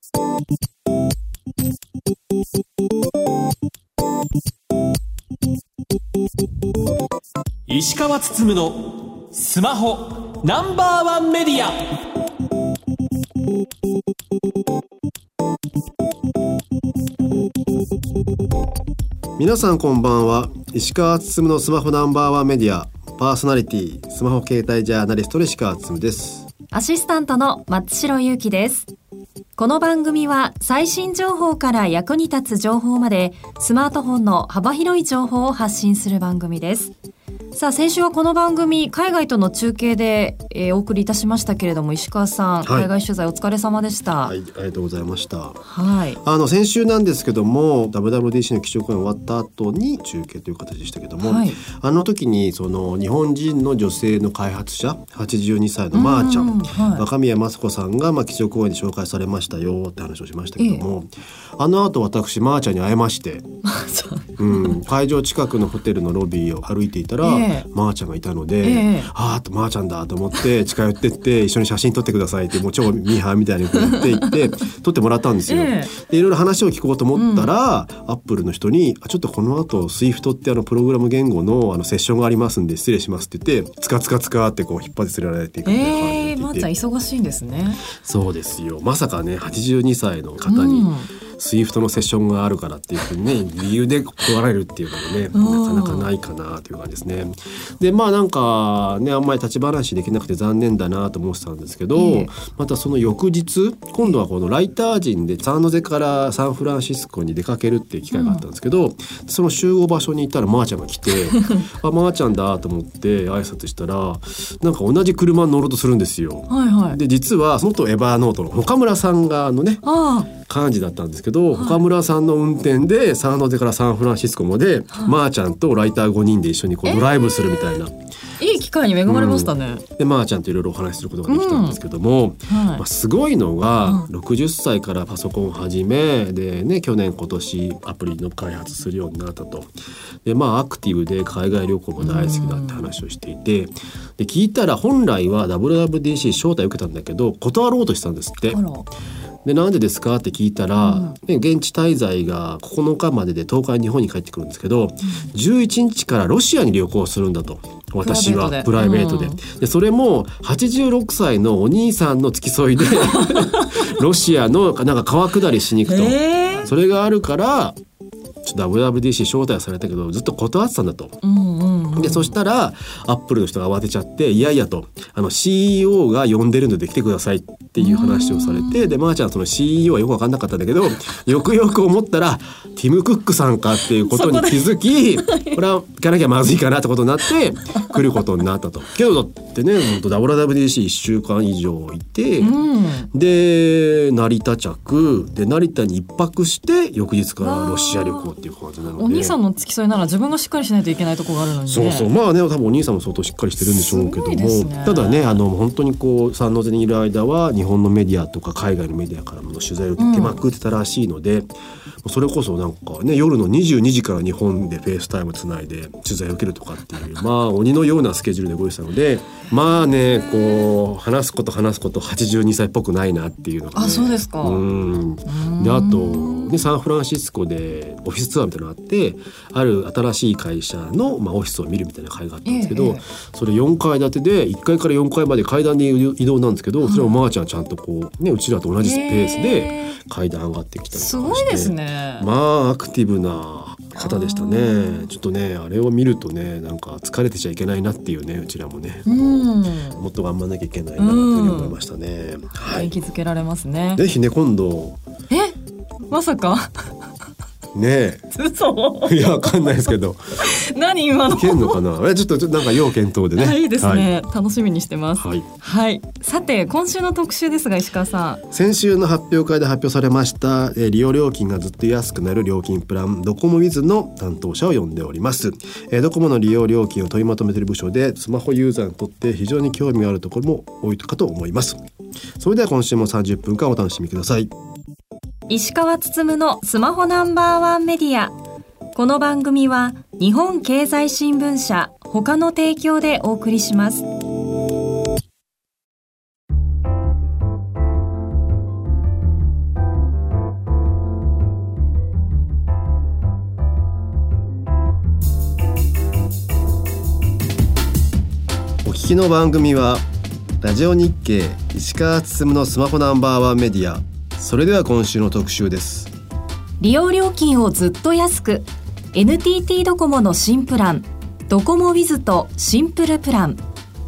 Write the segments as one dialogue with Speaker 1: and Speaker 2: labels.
Speaker 1: 石川つつむのスマホナンバーワンメディア。
Speaker 2: 皆さんこんばんは。石川つつむのスマホナンバーワンメディアパーソナリティ、スマホ携帯ジャーナリストの石川つつむです。
Speaker 3: アシスタントの松代ゆうきです。この番組は最新情報から役に立つ情報までスマートフォンの幅広い情報を発信する番組です。さあ、先週はこの番組海外との中継で、お送りいたしましたけれども、石川さん、海外取材お疲れ様でした。
Speaker 2: はい、ありがとうございました。
Speaker 3: はい、
Speaker 2: 先週なんですけども WWDC の記者会見終わった後に中継という形でしたけども、はい、あの時にその日本人の女性の開発者82歳のまーちゃん、はい、若宮益子さんが記者講演で紹介されましたよって話をしましたけども、あの後私まーちゃんに会えまして会場近くのホテルのロビーを歩いていたら、まーちゃんがいたので、まーちゃんだと思って近寄ってって一緒に写真撮ってくださいってもう超ミーハーみたいにこうやって言って撮ってもらったんですよ。でいろいろ話を聞こうと思ったら、アップルの人にちょっとこの後 SWIFT ってプログラム言語のセッションがありますんで失礼しますって言ってつかってこう引っ張って連れられていくみたいな感じで言っていて、
Speaker 3: まーちゃん忙しいんですね。
Speaker 2: そうですよ。まさかね82歳の方に、SWIFT のセッションがあるからっていうふうにね理由で断られるっていうのもねなかなかないかなという感じですね。でなんかねあんまり立ち話できなくて残念だなと思ってたんですけど、またその翌日今度はこのライター陣でサンノゼからサンフランシスコに出かけるっていう機会があったんですけど、その集合場所に行ったらまーちゃんが来てまーちゃんだと思って挨拶したらなんか同じ車に乗ろうとするんですよ。で実は元エバーノートの岡村さんが幹事だったんですけど、岡村さんの運転でサンノゼからサンフランシスコまで、まーちゃんとライター5人で一緒にこうドライブするみたいな、
Speaker 3: いい機会に恵まれましたね。
Speaker 2: でまーちゃんといろいろお話しすることができたんですけども、すごいのが、60歳からパソコンを始めで、ね、去年今年アプリの開発するようになったと。でアクティブで海外旅行も大好きだって話をしていて、で聞いたら本来は WWDC 招待を受けたんだけど断ろうとしたんですって。でなんでですかって聞いたら、現地滞在が9日までで10日に日本に帰ってくるんですけど、11日からロシアに旅行するんだと。私はプライベートで、でそれも86歳のお兄さんの付き添いでロシアのなんか川下りしに行くと、それがあるからちょっと WWDC 招待されたけどずっと断ってたんだと。でそしたらアップルの人が慌てちゃっていやいやとCEO が呼んでるので来てくださいっていう話をされて、でまーちゃんその CEO はよく分かんなかったんだけどよくよく思ったらティム・クックさんかっていうことに気づきこれは行かなきゃまずいかなってことになって来ることになったと。けどだってね本当 WWDC1 週間以上いて、で成田着で成田に一泊して翌日からロシア旅行っていう感じなので、
Speaker 3: お兄さんの付き添いなら自分がしっかりしないといけないところがあるのにね。そう
Speaker 2: 多分お兄さんも相当しっかりしてるんでしょうけども、ね、ただね本当にこうサンノゼにいる間は日本のメディアとか海外のメディアからの取材を受けまくってたらしいので、それこそなんかね夜の22時から日本でフェイスタイムつないで取材を受けるとかっていう鬼のようなスケジュールで動いてたのでこう話すこと82歳っぽくないなっていうのが、ね、
Speaker 3: そうですか。
Speaker 2: であと、サンフランシスコでオフィスツアーみたいなのがあってある新しい会社の、オフィスを見るみたいな会があったんですけど、それ4階建てで1階から4階まで階段で移動なんですけど、それもまーちゃんちゃんとこう、うちらと同じスペースで階段上がってきたりとかして、
Speaker 3: すごいですね。
Speaker 2: アクティブな方でしたね。ちょっとねあれを見るとねなんか疲れてちゃいけないなっていうね、うちらもね、もっと頑張んなきゃいけないなというふうに思いましたね。
Speaker 3: 元気づけられますね。
Speaker 2: ぜひね今度
Speaker 3: まさか
Speaker 2: ね
Speaker 3: 嘘
Speaker 2: いやわかんないですけど
Speaker 3: 何今の
Speaker 2: いけんのかな。ちょっとなんか要検討でね。
Speaker 3: いいですね、楽しみにしてます。さて今週の特集ですが、石川さん、
Speaker 2: 先週の発表会で発表されました利用料金がずっと安くなる料金プランドコモウィズの担当者を呼んでおります。ドコモの利用料金を取りまとめている部署でスマホユーザーにとって非常に興味があるところも多いかと思います。それでは今週も30分間お楽しみください。
Speaker 3: 石川つつむのスマホナンバーワンメディア。この番組は日本経済新聞社他の提供でお送りします。
Speaker 2: きの番組はラジオ日経石川つつむのスマホナンバーワンメディア。それでは今週の特集です。
Speaker 3: 利用料金をずっと安く NTT ドコモの新プランドコモウィズとシンプルプラン。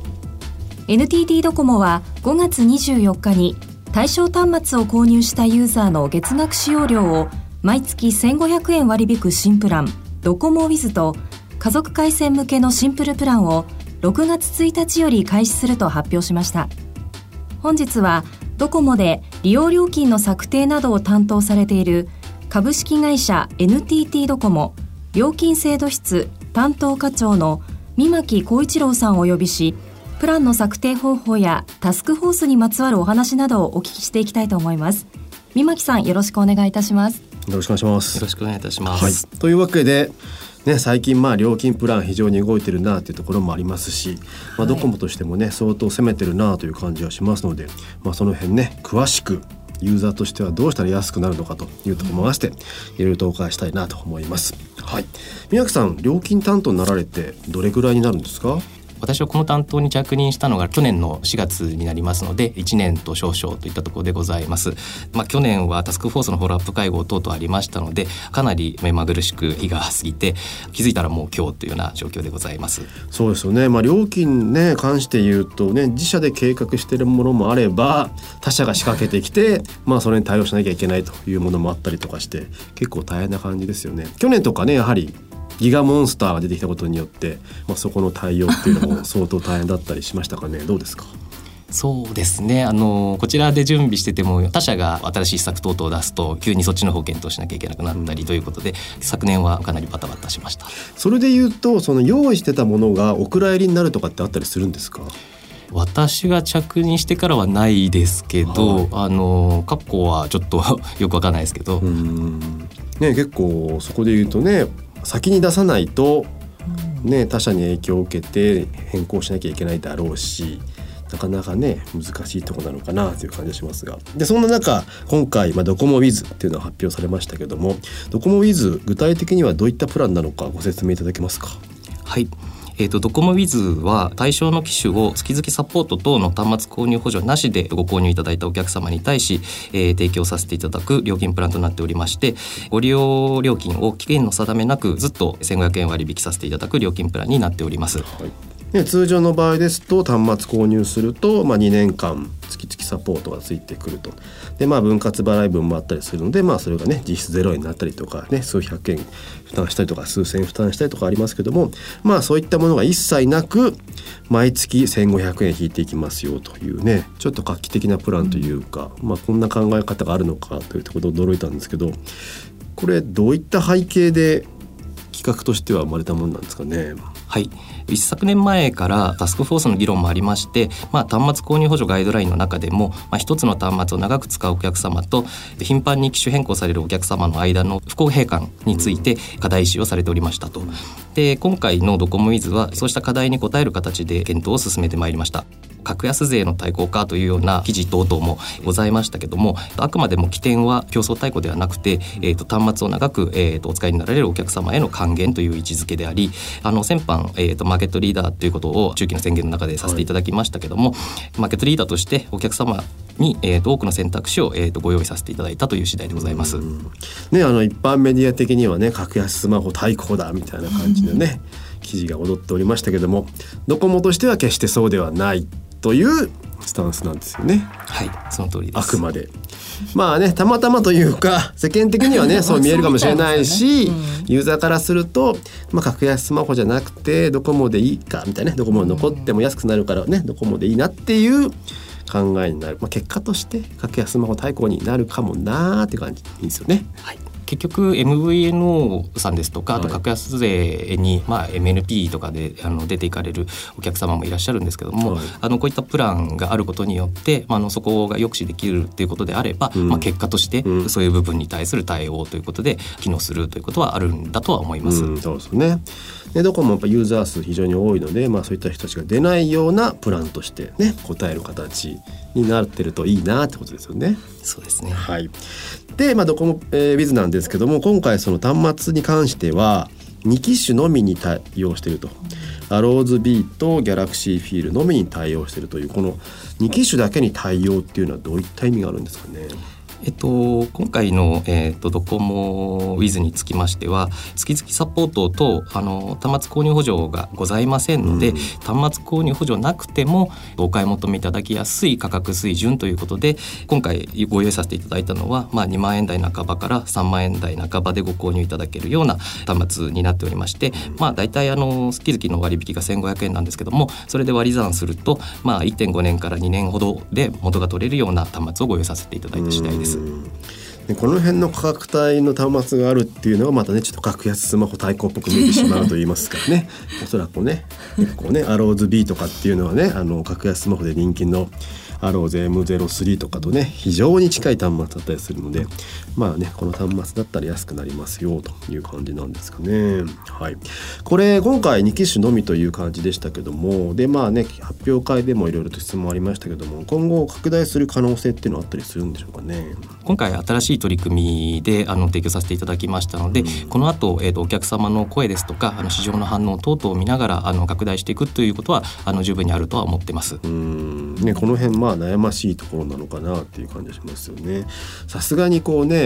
Speaker 3: NTT ドコモは5月24日に対象端末を購入したユーザーの月額使用料を毎月1500円割り引く新プランドコモウィズと家族回線向けのシンプルプランを6月1日より開始すると発表しました。本日はドコモで利用料金の策定などを担当されている株式会社 NTT ドコモ料金制度室担当課長の三巻浩一郎さんをお呼びし、プランの策定方法やタスクフォースにまつわるお話などをお聞きしていきたいと思います。三巻さん、よろしくお願いいたします。
Speaker 2: よろしくお願いします。
Speaker 4: よろしくお願いいたします。
Speaker 2: はい、というわけで最近料金プラン非常に動いてるなというところもありますし、ドコモとしても相当攻めてるなという感じはしますので、その辺詳しくユーザーとしてはどうしたら安くなるのかというところも合わせていろいろとお伺いしたいなと思います。はい、宮城さん、料金担当になられてどれくらいになるんですか？
Speaker 4: 私はこの担当に着任したのが去年の4月になりますので1年と少々といったところでございます。去年はタスクフォースのフォローアップ会合等々ありましたので、かなり目まぐるしく日が過ぎて気づいたらもう今日というような状況でございます。
Speaker 2: そうですよね。料金関して言うと自社で計画しているものもあれば他社が仕掛けてきてそれに対応しなきゃいけないというものもあったりとかして結構大変な感じですよね。去年とかやはりギガモンスターが出てきたことによって、そこの対応っていうのも相当大変だったりしましたかね。どうですか？
Speaker 4: そうですね、こちらで準備してても他社が新しい施策等々を出すと急にそっちの方を検討しなきゃいけなくなったりということで、昨年はかなりバタバタしました。
Speaker 2: それでいうとその用意してたものがお蔵入りになるとかってあったりするんですか？
Speaker 4: 私が着任してからはないですけど、過去はちょっとよくわかんないですけど、
Speaker 2: 結構そこで言うと先に出さないと、他社に影響を受けて変更しなきゃいけないだろうし、なかなか難しいところなのかなという感じがしますが、でそんな中今回、ドコモウィズっていうのが発表されましたけども、ドコモウィズ具体的にはどういったプランなのかご説明いただけますか？
Speaker 4: はい、ドコモウィズは対象の機種を月々サポート等の端末購入補助なしでご購入いただいたお客様に対し、提供させていただく料金プランとなっておりまして、ご利用料金を期限の定めなくずっと1500円割引させていただく料金プランになっております。
Speaker 2: 通常の場合ですと端末購入すると、2年間月々サポートがついてくると。で分割払い分もあったりするので、それが実質0円になったりとか数百円負担したりとか数千円負担したりとかありますけども、そういったものが一切なく毎月1500円引いていきますよというちょっと画期的なプランというか、こんな考え方があるのかというところで驚いたんですけど、これどういった背景で企画としては生まれたものなんですかね？
Speaker 4: はい、一昨年前からタスクフォースの議論もありまして、端末購入補助ガイドラインの中でも、一つの端末を長く使うお客様と頻繁に機種変更されるお客様の間の不公平感について課題意識をされておりましたと。で今回のドコモウィズはそうした課題に応える形で検討を進めてまいりました。格安税の対抗かというような記事等々もございましたけども、あくまでも起点は競争対抗ではなくて、端末を長く、お使いになられるお客様への還元という位置づけであり、先般、マーケットリーダーということを中期の宣言の中でさせていただきましたけども、マーケットリーダーとしてお客様に、多くの選択肢を、ご用意させていただいたという次第でございます。
Speaker 2: 一般メディア的には格安スマホ対抗だみたいな感じの記事が踊っておりましたけども、ドコモとしては決してそうではないというスタンスなんですよね。
Speaker 4: はい、その通りです。
Speaker 2: あくまでたまたまというか世間的にはそう見えるかもしれないし、ユーザーからすると、格安スマホじゃなくてドコモでいいかみたいな、ドコモ残っても安くなるからドコモでいいなっていう考えになる、結果として格安スマホ対抗になるかもなーって感じですよね。
Speaker 4: はい、結局 MVNO さんですとか、あと格安税に、MNP とかで出ていかれるお客様もいらっしゃるんですけども、こういったプランがあることによって、そこが抑止できるということであれば、結果としてそういう部分に対する対応ということで機能するということはあるんだとは思います。
Speaker 2: そうですね。でドコモもやっぱユーザー数非常に多いので、そういった人たちが出ないようなプランとして応える形になってるといいなってことですよね。
Speaker 4: そうですね。
Speaker 2: はい。で、ドコモウィズなんですけども、今回その端末に関しては 2機種のみに対応していると、アローズ B とギャラクシーフィールのみに対応しているという、この2機種だけに対応っていうのはどういった意味があるんですかね。
Speaker 4: 今回の、ドコモ Wiz につきましては月々サポートと端末購入補助がございませんので、端末購入補助なくてもお買い求めいただきやすい価格水準ということで、今回ご用意させていただいたのは、2万円台半ばから3万円台半ばでご購入いただけるような端末になっておりまして、だいたい月々の割引が1500円なんですけども、それで割り算すると、1.5 年から2年ほどで元が取れるような端末をご用意させていただいた次第です。
Speaker 2: でこの辺の価格帯の端末があるっていうのはまたね、ちょっと格安スマホ対抗っぽく見えてしまうと言いますかねおそらくね、結構ねアローズ B とかっていうのはね、格安スマホで人気のアローズ M03 とかとね非常に近い端末だったりするので、この端末だったら安くなりますよという感じなんですかね。はい、これ今回2機種のみという感じでしたけども、で発表会でもいろいろと質問ありましたけども、今後拡大する可能性っていうのはあったりするんでしょうかね。
Speaker 4: 今回新しい取り組みで提供させていただきましたので、この後、お客様の声ですとか市場の反応等々を見ながら拡大していくということは十分にあるとは思ってます。
Speaker 2: この辺悩ましいところなのかなっていう感じがしますよね。さすがに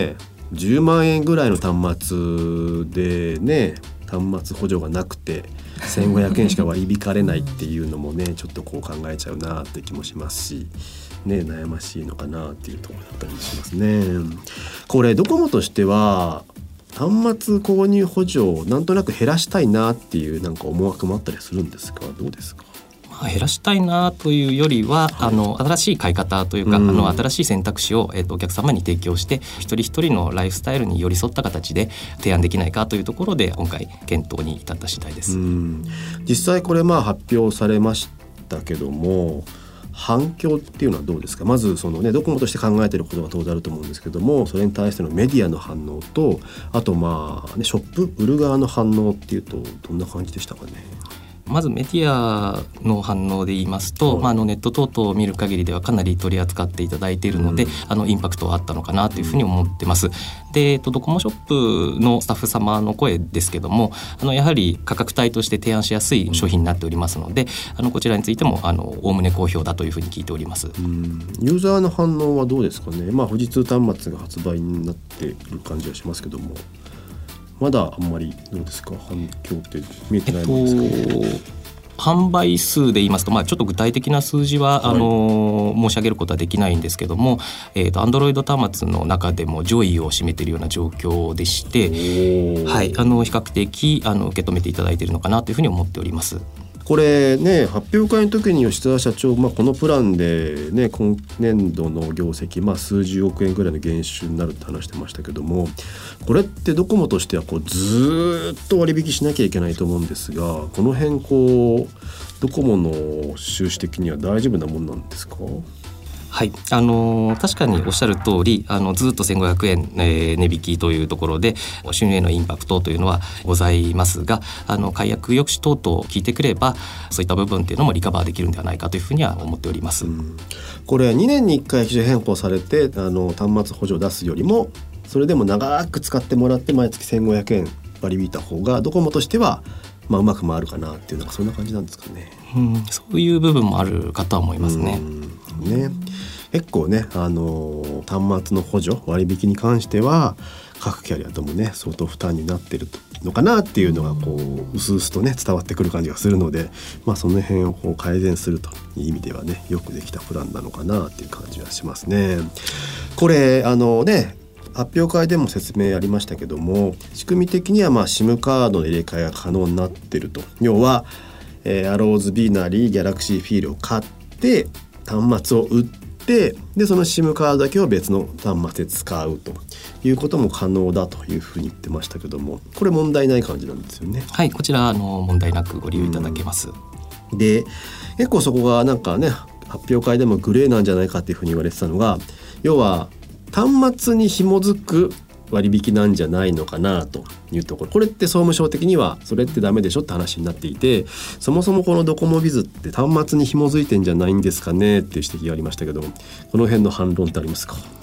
Speaker 2: 10万円ぐらいの端末でね、端末補助がなくて1500円しか割り引かれないっていうのもねちょっと考えちゃうなって気もしますしね、悩ましいのかなっていうところだったりしますね。これドコモとしては端末購入補助をなんとなく減らしたいなっていう思惑もあったりするんですか。どうですか。
Speaker 4: 減らしたいなというよりは、新しい買い方というか、新しい選択肢を、お客様に提供して一人一人のライフスタイルに寄り添った形で提案できないかというところで今回検討に至った次第です。
Speaker 2: 実際これ発表されましたけども、反響っていうのはどうですか。まずドコモとして考えていることが当然あると思うんですけども、それに対してのメディアの反応と、あとショップ売る側の反応っていうとどんな感じでしたかね。
Speaker 4: まずメディアの反応で言いますと、ネット等々を見る限りではかなり取り扱っていただいているので、インパクトはあったのかなというふうに思ってます。で、ドコモショップのスタッフ様の声ですけども、やはり価格帯として提案しやすい商品になっておりますので、こちらについてもおおむね好評だというふうに聞いております。
Speaker 2: ユーザーの反応はどうですかね。富士通端末が発売になっている感じはしますけども、まだあんまりどうですか、反響って見えてないんですか。
Speaker 4: 販売数で言いますと、ちょっと具体的な数字は、申し上げることはできないんですけども、Android 端末の中でも上位を占めているような状況でして、比較的受け止めていただいているのかなというふうに思っております。
Speaker 2: これね、発表会の時に吉田社長、このプランでね今年度の業績、数十億円ぐらいの減収になるって話してましたけども、これってドコモとしてはずっと割引しなきゃいけないと思うんですが、この辺ドコモの収支的には大丈夫なもんなんですか。
Speaker 4: はい、確かにおっしゃる通りずっと1500円、値引きというところで収入へのインパクトというのはございますが、解約抑止等々聞いてくればそういった部分っていうのもリカバーできるんではないかというふうには思っております。
Speaker 2: これ2年に1回機種変更されて端末補助を出すよりも、それでも長く使ってもらって毎月1500円割り引いた方がドコモとしてはうまく回るかなっていう、そんな感じなんですかね。
Speaker 4: そういう部分もあるかとは思いますね。
Speaker 2: 結構ね、端末の補助割引に関しては各キャリアともね相当負担になってるのかなっていうのがうすうすとね伝わってくる感じがするので、その辺を改善するという意味ではねよくできたプランなのかなっていう感じがしますね。これ発表会でも説明ありましたけども、仕組み的にはSIM カードの入れ替えが可能になってると。要は、アローズ B なりギャラクシーフィールを買って端末を売って、でその SIM カードだけを別の端末で使うということも可能だというふうに言ってましたけども、これ問題ない感じなんですよね。
Speaker 4: はい、こちら問題なくご利用いただけます。
Speaker 2: で結構そこが発表会でもグレーなんじゃないかっていうふうに言われてたのが、要は端末に紐づく割引なんじゃないのかなというところ、これって総務省的にはそれってダメでしょって話になっていて、そもそもこのドコモビズって端末に紐づいてんじゃないんですかねっていう指摘がありましたけど、この辺の反論ってありますか。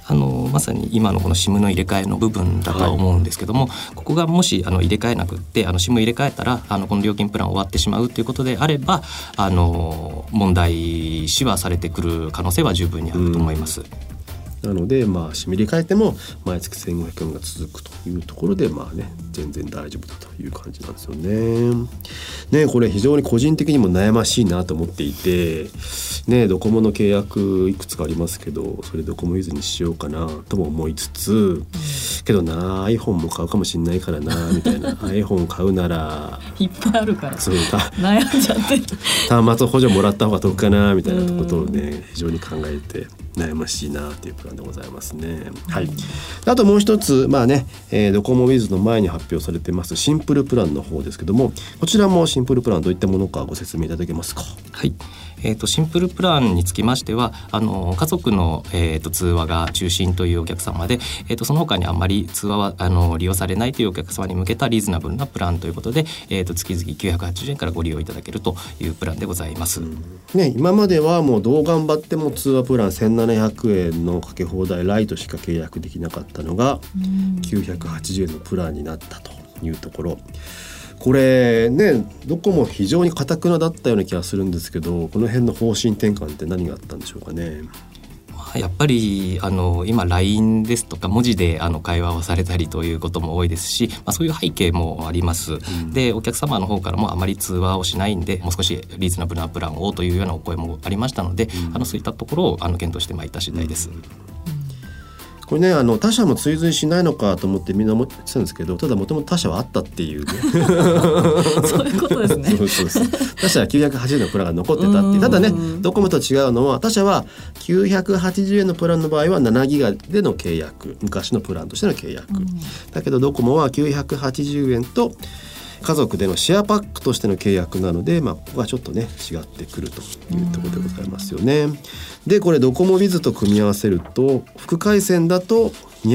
Speaker 4: まさに今のこの SIM の入れ替えの部分だとは思うんですけども、ここがもし入れ替えなくってSIM 入れ替えたらこの料金プラン終わってしまうということであれば問題視はされてくる可能性は十分にあると思います。
Speaker 2: なのでSIM入れ替えても毎月1500円が続くというところで全然大丈夫だという感じなんですよね。これ非常に個人的にも悩ましいなと思っていて、ドコモの契約いくつかありますけど、それドコモユーズにしようかなとも思いつつ、けどな iPhone も買うかもしれないからなみたいなiPhone 買うなら
Speaker 3: いっぱいあるから
Speaker 2: そう
Speaker 3: 悩んじゃって
Speaker 2: 端末補助もらった方が得かなみたいなことを非常に考えて悩ましいなというプランでございますね。はい。あともう一つドコモウィズの前に発表されてますシンプルプランの方ですけども、こちらもシンプルプランどういったものかご説明いただけますか。
Speaker 4: はい。シンプルプランにつきましては家族の、通話が中心というお客様で、その他にあんまり通話は利用されないというお客様に向けたリーズナブルなプランということで、月々980円からご利用いただけるというプランでございます。
Speaker 2: 今まではもうどう頑張っても通話プラン1700円のかけ放題ライトしか契約できなかったのが980円のプランになったというところ、これどこも非常に堅くなだったような気がするんですけど、この辺の方針転換って何があったんでしょうかね。
Speaker 4: やっぱり今 LINE ですとか文字で会話をされたりということも多いですし、そういう背景もあります。でお客様の方からもあまり通話をしないんでもう少しリーズナブルなプランをというようなお声もありましたので、そういったところを検討してまいった次第です。
Speaker 2: これ他社も追随しないのかと思ってみんな思ってたんですけど、ただもともと他社はあったっていうね
Speaker 3: そういうことですね。
Speaker 2: そう他社は980円のプランが残ってたっていう。ただドコモと違うのは他社は980円のプランの場合は7ギガでの契約、昔のプランとしての契約、だけどドコモは980円と家族でのシェアパックとしての契約なので、ここはちょっと違ってくるというところでございますよね。でこれドコモウィズと組み合わせると副回線だと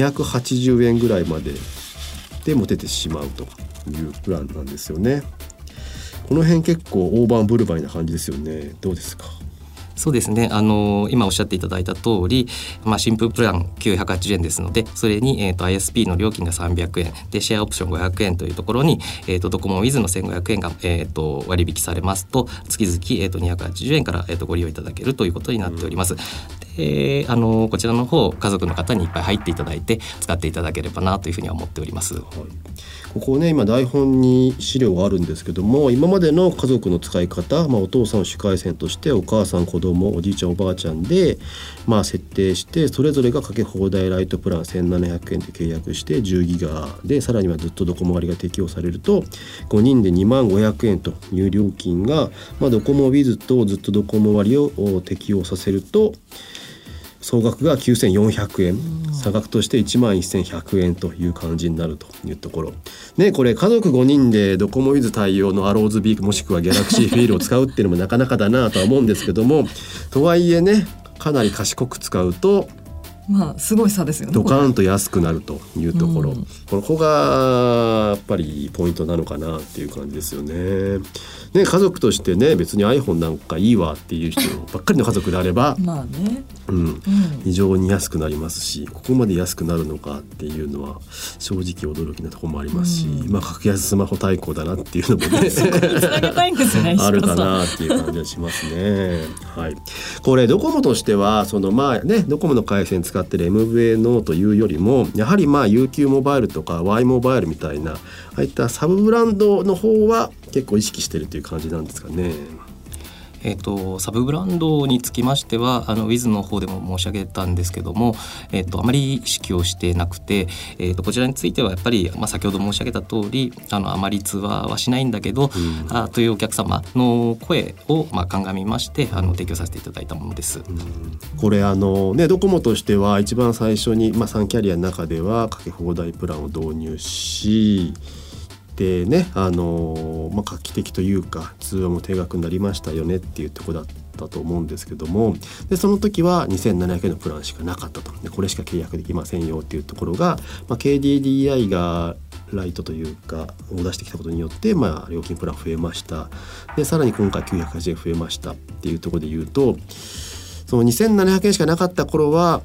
Speaker 2: 280円ぐらいまででも出てしまうというプランなんですよね。この辺結構大盤振る舞いな感じですよね。どうですか。
Speaker 4: そうですね、今おっしゃっていただいた通り、シンプルプラン980円ですので、それに、ISP の料金が300円でシェアオプション500円というところに、ドコモウィズの1500円が、割引されますと月々、280円から、ご利用いただけるということになっております。でこちらの方家族の方にいっぱい入っていただいて使っていただければなというふうには思っております。
Speaker 2: ここ今台本に資料があるんですけども、今までの家族の使い方、お父さんを主回線としてお母さん子供おじいちゃんおばあちゃんで、設定してそれぞれがかけ放題ライトプラン1700円で契約して10ギガでさらにはずっとドコモ割が適用されると5人で20500円という料金が、ドコモウィズとずっとドコモ割を適用させると総額が9400円、差額として11100円という感じになるというところこれ家族5人でドコモウィズ対応のアローズビークもしくはギャラクシーフィールを使うっていうのもなかなかだなとは思うんですけども、とはいえかなり賢く使うと
Speaker 3: すごい差ですよね。
Speaker 2: ドカーンと安くなるというところ、ここがやっぱりポイントなのかなっていう感じですよね。家族として別に iPhone なんかいいわっていう人ばっかりの家族であれば非常に安くなりますし、ここまで安くなるのかっていうのは正直驚きなところもありますし、格安スマホ対抗だなっていうのも
Speaker 3: そこにつなげたいんですね
Speaker 2: あるかなっていう感じがしますね。これドコモとしてはドコモの回線使ってる MVNO というよりもやはりUQ モバイルとか Y モバイルみたいなああいったサブブランドの方は結構意識してるという感じなんですかね。
Speaker 4: サブブランドにつきましてはWiz の方でも申し上げたんですけども、あまり意識をしてなくて、こちらについてはやっぱり、先ほど申し上げた通りあまり通話はしないんだけど、というお客様の声を、鑑みまして提供させていただいたものです。
Speaker 2: これドコモとしては一番最初に、3キャリアの中ではかけ放題プランを導入しで画期的というか通話も定額になりましたよねっていうところだったと思うんですけども、でその時は2700円のプランしかなかったと。でこれしか契約できませんよっていうところが、KDDI がライトというかを出してきたことによって、料金プラン増えました。でさらに今回980円増えましたっていうところで言うと、その2700円しかなかった頃は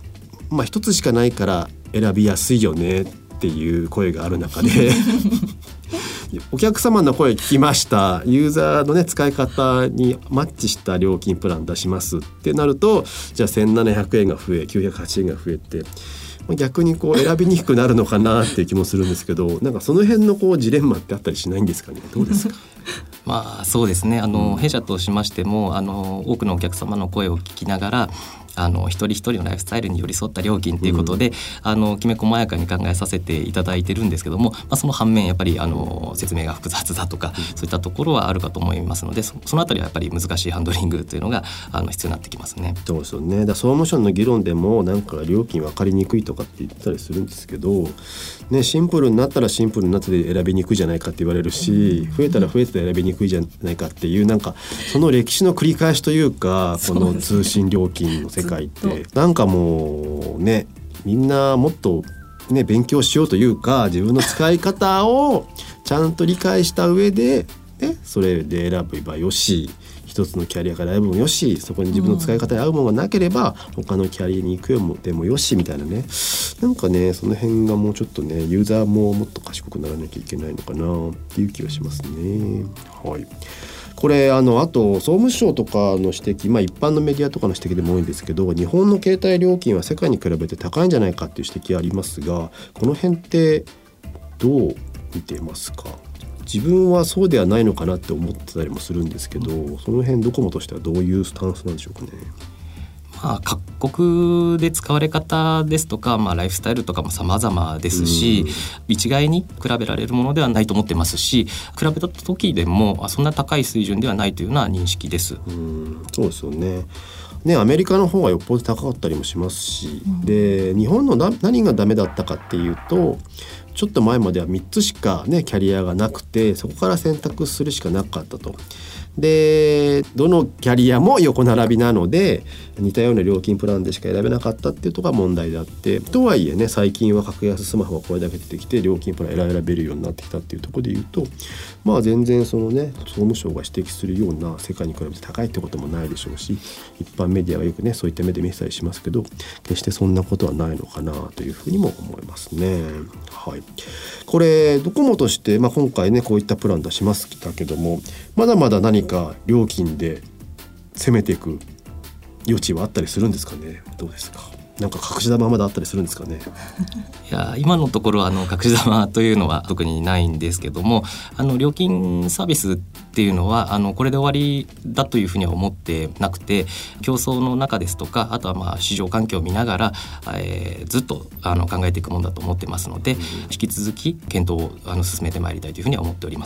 Speaker 2: 一つしかないから選びやすいよねっていう声がある中でお客様の声聞きました、ユーザーのね使い方にマッチした料金プラン出しますってなると、じゃあ1700円が増え980円が増えて逆にこう選びにくくなるのかなっていう気もするんですけど、なんかその辺のこうジレンマってあったりしないんですかね。どうですか？
Speaker 4: まあそうですね、弊社としましても多くのお客様の声を聞きながら一人一人のライフスタイルに寄り添った料金ということで、きめ細やかに考えさせていただいてるんですけども、その反面やっぱり説明が複雑だとか、そういったところはあるかと思いますので、そのあたりはやっぱり難しいハンドリングというのが必要になってきますね。
Speaker 2: そうですよね。総務省の議論でもなんか料金分かりにくいとかって言ったりするんですけど、ね、シンプルになったらシンプルになって選びにくいじゃないかって言われるし、増えたら増えて選びにくいじゃないかっていう、なんかその歴史の繰り返しというか、この通信料金の世界ってなんかもうね、みんなもっとね勉強しようというか、自分の使い方をちゃんと理解した上で、ね、それで選べばよし、一つのキャリアから選ぶもよし、そこに自分の使い方に合うものがなければ他のキャリアに行くよでもよしみたいなね、なんかねその辺がもうちょっとねユーザーももっと賢くならなきゃいけないのかなっていう気がしますね。はい。これあと総務省とかの指摘、一般のメディアとかの指摘でも多いんですけど、日本の携帯料金は世界に比べて高いんじゃないかっていう指摘ありますが、この辺ってどう見てますか？自分はそうではないのかなって思ってたりもするんですけど、その辺ドコモとしてはどういうスタンスなんでしょうかね。
Speaker 4: 各国で使われ方ですとか、ライフスタイルとかも様々ですし、一概に比べられるものではないと思ってますし、比べた時でもそんな高い水準ではないというような認識です。
Speaker 2: そうですよね。アメリカの方がよっぽど高かったりもしますし、で日本の何がダメだったかっていうと、ちょっと前までは3つしか、キャリアがなくて、そこから選択するしかなかったと。でどのキャリアも横並びなので似たような料金プランでしか選べなかったっていうところが問題であって、とはいえね最近は格安スマホがこれだけ出てきて料金プラン選べるようになってきたっていうところで言うと、全然そのね総務省が指摘するような世界に比べて高いってこともないでしょうし、一般メディアはよくねそういった目で見せたりしますけど、決してそんなことはないのかなというふうにも思いますね。はい。これドコモとして、今回ねこういったプラン出しますけども、まだまだ何か料金で攻めていく余地はあったりするんですかね。どうですか？なんか隠し玉まだあったりするんですかね。
Speaker 4: いや今のところ隠し玉というのは特にないんですけども、料金サービスっていうのはこれで終わりだというふうには思ってなくて、競争の中ですとか、あとは市場環境を見ながら、ずっと考えていくものだと思ってますので、引き続き検討を進めてまいりたいというふうには思っております。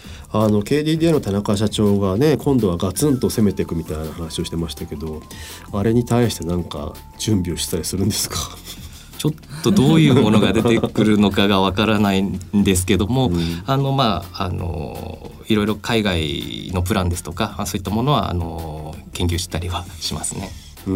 Speaker 2: KDDI の田中社長がね今度はガツンと攻めていくみたいな話をしてましたけど、あれに対してなんか準備をしたりするんですか？
Speaker 4: ちょっとどういうものが出てくるのかがわからないんですけども、いろいろ海外のプランですとかそういったものは研究したりはしますね。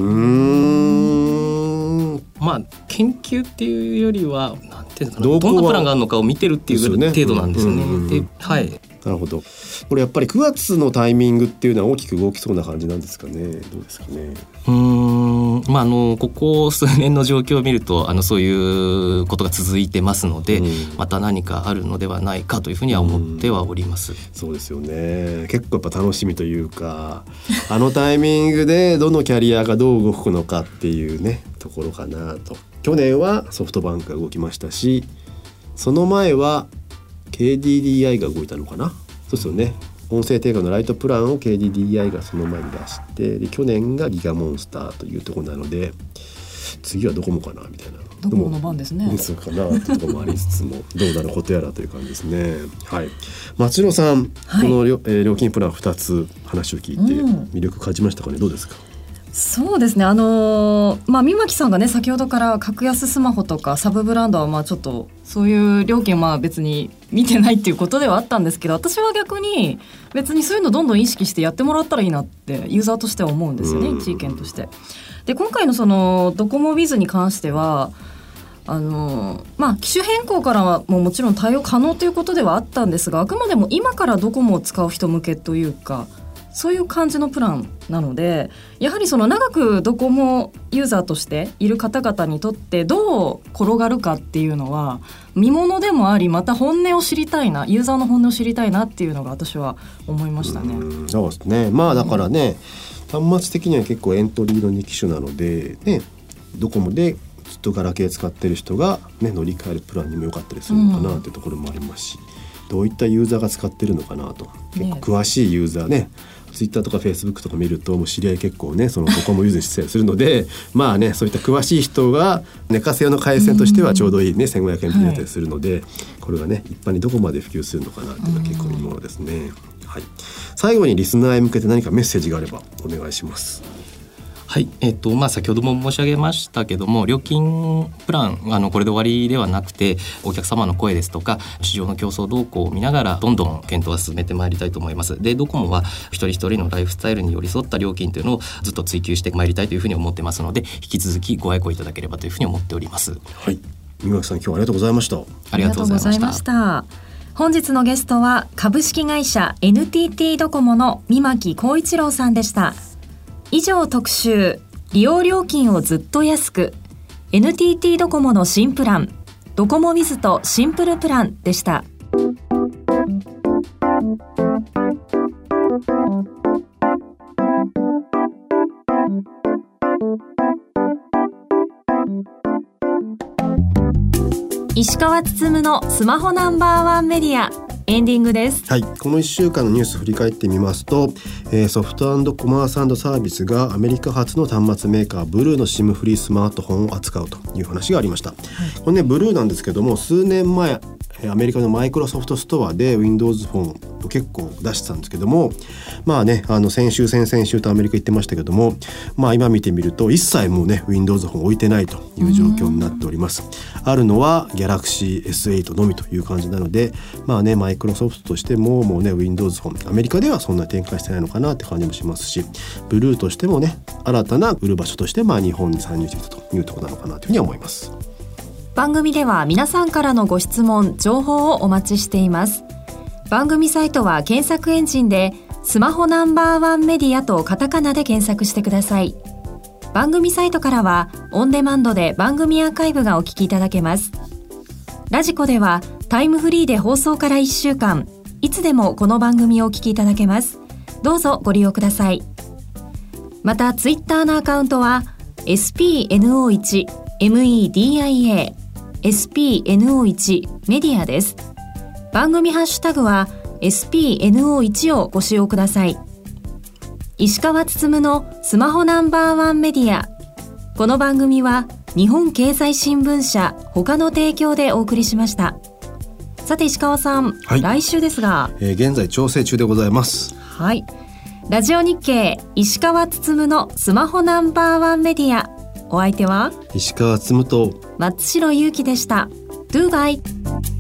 Speaker 4: 研究っていうよりはなんていうのかな、どんなプランがあるのかを見てるっていう程度なんですよね。はい。
Speaker 2: なるほど。これやっぱり9月のタイミングっていうのは大きく動きそうな感じなんですかね。どうですかね。
Speaker 4: ここ数年の状況を見るとそういうことが続いてますので、また何かあるのではないかというふうには思ってはおります。
Speaker 2: そうですよね。結構やっぱ楽しみというかタイミングでどのキャリアがどう動くのかっていうねところかなと。去年はソフトバンクが動きましたし、その前はKDDI が動いたのかな。そうですよね。音声定価のライトプランを KDDI がその前に出して、で去年がギガモンスターというところなので、次はドコモかなみたいな、
Speaker 3: ドコモの番ですね。
Speaker 2: そうかなというところもありつつもどうなることやらという感じですね。はい。松野さん、この料金プラン2つ話を聞いて魅力感じましたかね。どうですか？
Speaker 3: そうですね、三巻さんがね先ほどから格安スマホとかサブブランドはちょっとそういう料金は別に見てないっていうことではあったんですけど、私は逆に別にそういうのどんどん意識してやってもらったらいいなってユーザーとしては思うんですよね、地域圏として。で今回のそのドコモビズに関しては機種変更からはもちろん対応可能ということではあったんですが、あくまでも今からドコモを使う人向けというか、 そういう感じのプランなので、やはりその長くドコモユーザーとしている方々にとってどう転がるかっていうのは見ものでもあり、また本音を知りたいな、ユーザーの本音を知りたいなっていうのが私は思いましたね。
Speaker 2: そうですね。まあだからね、端末的には結構エントリーの2機種なので、ね、ドコモでずっとガラケー使ってる人が、ね、乗り換えるプランにも良かったりするのかなっていうところもありますし、どういったユーザーが使ってるのかなと、結構詳しいユーザーね、ツイッターとかフェイスブックとか見るともう知り合い結構ね、そのドコモユーザーしてたりするのでまあね、そういった詳しい人が寝かせ用の回線としてはちょうどいいね、1500円分だったりするので、これがね一般にどこまで普及するのかなっていうのは結構いいものですね。はい、最後にリスナーへ向けて何かメッセージがあればお願いします。
Speaker 4: はい、先ほども申し上げましたけども、料金プランこれで終わりではなくて、お客様の声ですとか市場の競争動向を見ながらどんどん検討を進めてまいりたいと思います。で、ドコモは一人一人のライフスタイルに寄り添った料金というのをずっと追求してまいりたいというふうに思ってますので、引き続きご愛顧いただければというふうに思っております。
Speaker 2: はい、三垣さん、今日はありがとうございました。
Speaker 4: ありがとうございました。
Speaker 3: 本日のゲストは株式会社 NTT ドコモの三巻浩一郎さんでした。以上、特集利用料金をずっと安く NTT ドコモの新プランドコモウィズとシンプルプランでした。石川つつむのスマホナンバーワンメディア、エンディングです。
Speaker 2: はい、この1週間のニュース振り返ってみますと、ソフト&コマース&サービスがアメリカ発の端末メーカーブルーの SIM フリースマートフォンを扱うという話がありました。これね、ブルーなんですけども、数年前アメリカのマイクロソフトストアで Windows フォンを結構出してたんですけども、まあね、先週先々週とアメリカ行ってましたけども、まあ今見てみると一切もうね Windows フォン置いてないという状況になっております。あるのは Galaxy S8 のみという感じなので、まあね、マイクロソフトとしてももうね Windows フォンアメリカではそんな展開してないのかなって感じもしますし、ブルーとしてもね、新たな売る場所としてまあ日本に参入してきたというところなのかなというふうに思います。
Speaker 3: 番組では皆さんからのご質問、情報をお待ちしています。番組サイトは検索エンジンでスマホナンバーワンメディアとカタカナで検索してください。番組サイトからはオンデマンドで番組アーカイブがお聞きいただけます。ラジコではタイムフリーで放送から1週間、いつでもこの番組をお聞きいただけます。どうぞご利用ください。またツイッターのアカウントは SPNO1 MEDIA SPNO1 メディアです。番組ハッシュタグは SPNO1 をご使用ください。石川つつむのスマホナンバーワンメディア。この番組は日本経済新聞社他の提供でお送りしました。さて石川さん、
Speaker 2: はい、
Speaker 3: 来週ですが、
Speaker 2: 現在調整中でございます。
Speaker 3: はい、ラジオ日経石川つつむのスマホナンバーワンメディア。お相手は
Speaker 2: 石川つむと
Speaker 3: 松代ゆうきでした。Do bye。